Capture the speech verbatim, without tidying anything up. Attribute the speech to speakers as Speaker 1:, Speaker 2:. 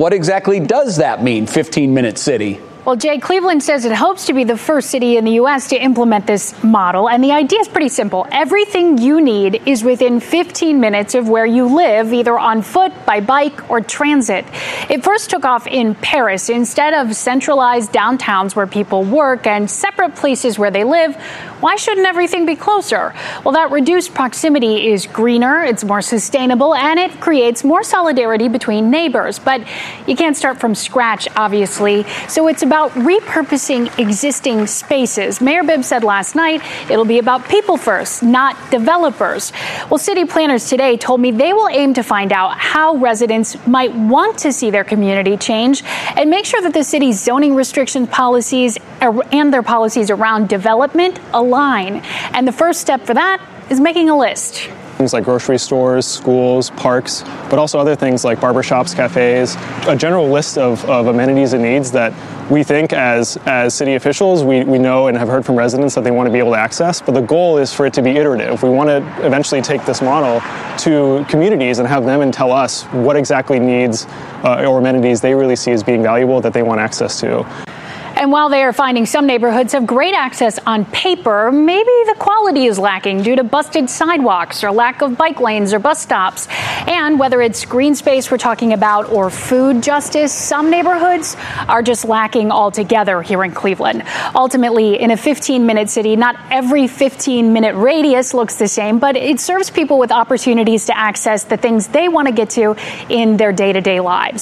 Speaker 1: what exactly does that mean, fifteen-minute city?
Speaker 2: Well, Jay, Cleveland says it hopes to be the first city in the U S to implement this model. And the idea is pretty simple. Everything you need is within fifteen minutes of where you live, either on foot, by bike, or transit. It first took off in Paris. Instead of centralized downtowns where people work and separate places where they live, why shouldn't everything be closer? Well, that reduced proximity is greener, it's more sustainable, and it creates more solidarity between neighbors. But you can't start from scratch, obviously. So it's about repurposing existing spaces. Mayor Bibb said last night it'll be about people first, not developers. Well, city planners today told me they will aim to find out how residents might want to see their community change and make sure that the city's zoning restriction policies and their policies around development align. And the first step for that is making a list.
Speaker 3: Things like grocery stores, schools, parks, but also other things like barbershops, cafes, a general list of, of amenities and needs that we think as, as city officials, we, we know and have heard from residents that they want to be able to access. But the goal is for it to be iterative. We want to eventually take this model to communities and have them and tell us what exactly needs uh, or amenities they really see as being valuable that they want access to.
Speaker 2: And while they are finding some neighborhoods have great access on paper, maybe the quality is lacking due to busted sidewalks or lack of bike lanes or bus stops. And whether it's green space we're talking about or food justice, some neighborhoods are just lacking altogether here in Cleveland. Ultimately, in a fifteen-minute city, not every fifteen-minute radius looks the same, but it serves people with opportunities to access the things they want to get to in their day-to-day lives.